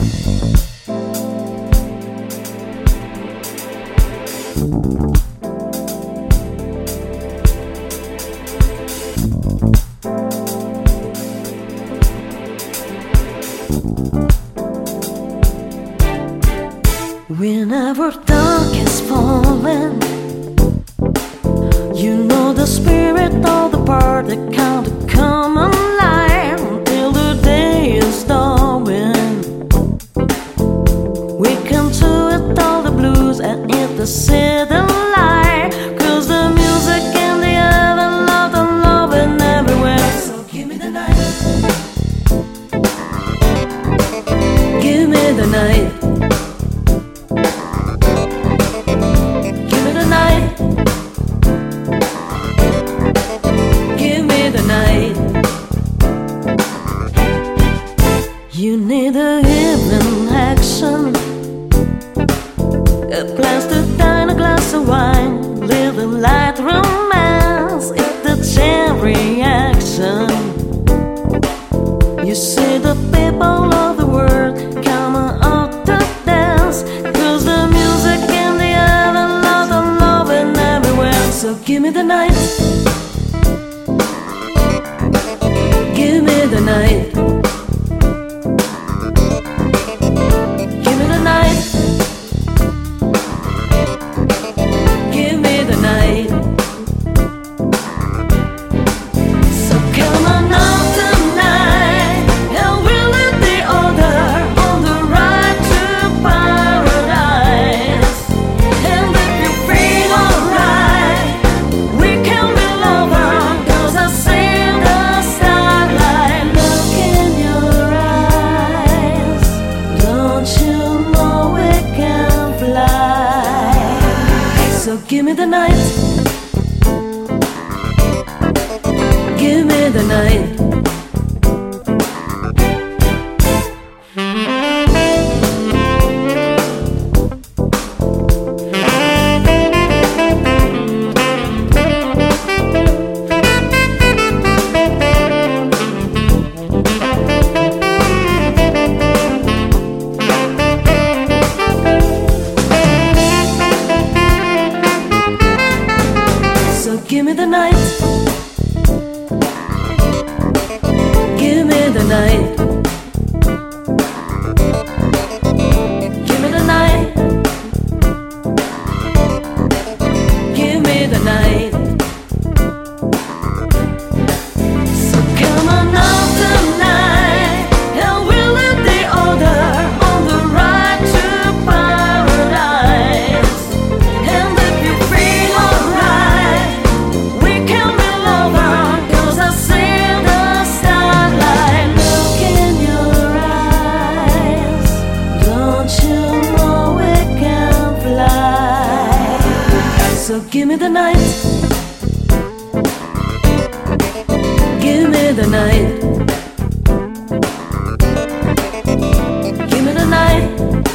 Whenever dark is falling, you know the spirit of the party can't come alive until the day is dawning. We can do it all the blues and hit the city light, 'cause the music in the air and love and loving everywhere. So give me the night, give me the night. You need a evening action, a glass to dine, a glass of wine, live a light romance, it's the chain reaction. You see the people of the world come out to dance, 'cause the music in the air and love and everywhere. So give me the night, give me the night. So give me the night, give me the night. Give me the night, give me the night, give me the night, give me the night. So come on out tonight, and we'll leave the order on the ride to paradise. And if you feel alright, we can be lovers, 'cause I see the starlight. Look in your eyes, don't you know we can fly? So give me the night, give me the night, give me the night,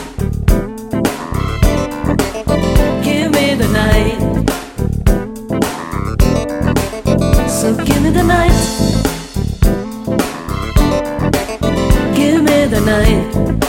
give me the night. So give me the night, give me the night.